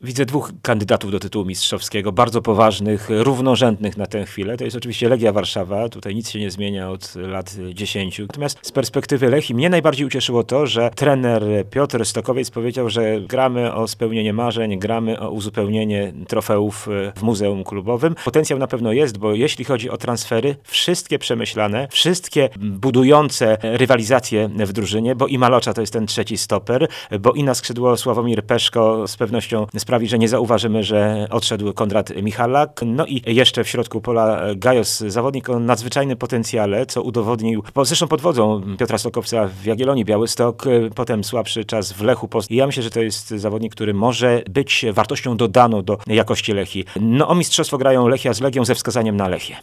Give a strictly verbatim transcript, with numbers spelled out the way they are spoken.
Widzę dwóch kandydatów do tytułu mistrzowskiego, bardzo poważnych, równorzędnych na tę chwilę. To jest oczywiście Legia Warszawa, tutaj nic się nie zmienia od lat dziesięciu. Natomiast z perspektywy Lechii mnie najbardziej ucieszyło to, że trener Piotr Stokowiec powiedział, że gramy o spełnienie marzeń, gramy o uzupełnienie trofeów w muzeum klubowym. Potencjał na pewno jest, bo jeśli chodzi o transfery, wszystkie przemyślane, wszystkie budujące rywalizację w drużynie, bo i Malocza to jest ten trzeci stoper, bo i na skrzydło Sławomir Peszko z pewnością sprawi, że nie zauważymy, że odszedł Konrad Michalak. No i jeszcze w środku pola Gajos, zawodnik o nadzwyczajnym potencjale, co udowodnił, po, zresztą pod wodzą Piotra Stokowca w Jagiellonii Białystok, potem słabszy czas w Lechu Poznań. I ja myślę, że to jest zawodnik, który może być wartością dodaną do jakości Lechii. No o mistrzostwo grają Lechia z Legią ze wskazaniem na Lechię.